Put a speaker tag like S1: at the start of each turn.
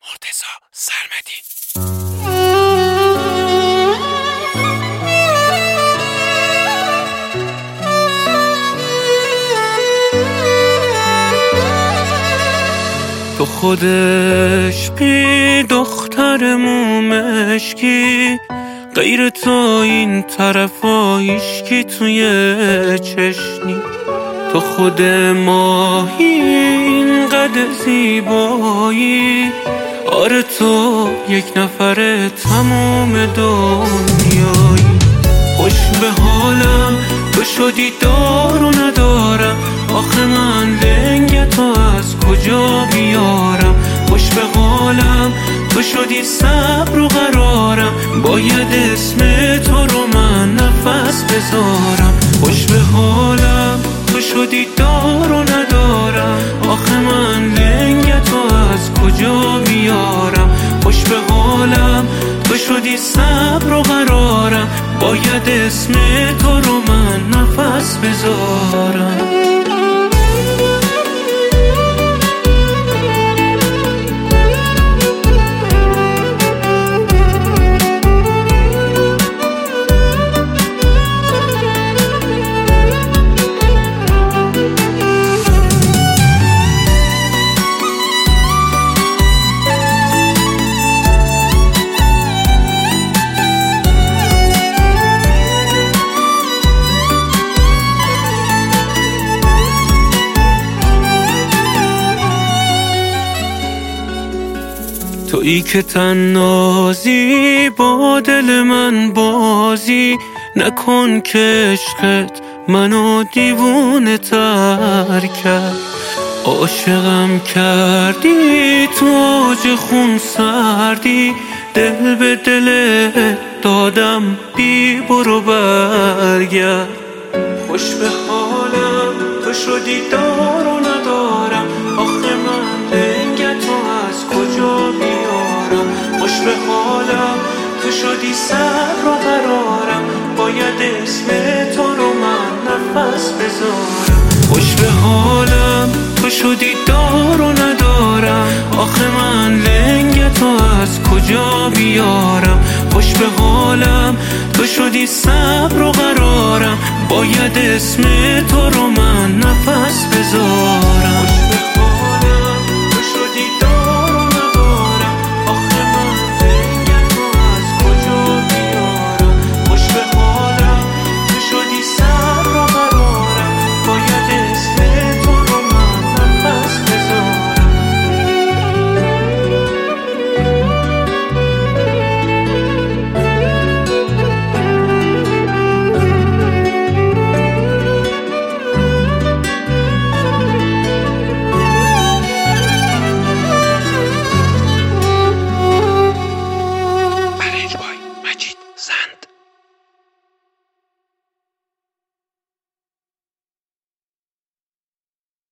S1: مرتضی سرمدی. تو خود عشقی دختر مومشکی، غیر تو این طرفا هیچکی توی چشنی. تو خود ماهی اینقدر زیبایی، آره تو یک نفر تموم دنیایی. خوش به حالم تو شدی دار و ندارم، آخه من لنگ تو از کجا بیارم. خوش به حالم تو شدی صبر و قرارم، باید اسم تو رو من نفس بذارم. خوش به حالم تو شدی دار و ندارم، آخه من لنگ تو از کجا بیارم. خوش به حالم تو شدی صبر و قرارم، باید اسم تو رو من نفس بذارم. تویی که تنازی با دل من بازی، نکن که عشقت منو دیوونه تر کرد. عاشقم کردی تو اوج خون سردی، دل به دل دادم بی برو برگرد. خوش به حالم تو شدی دار و ندارم، آخه من لنگ تو از کجا بیارم. خوش به حالم تو شدی صبر و قرارم، باید اسم تو رو من نفس بذارم. خوش به حالم تو شدی دار و ندارم، آخه من لنگ تو از کجا بیارم. خوش به حالم تو شدی صبر و قرارم، باید اسم تو رو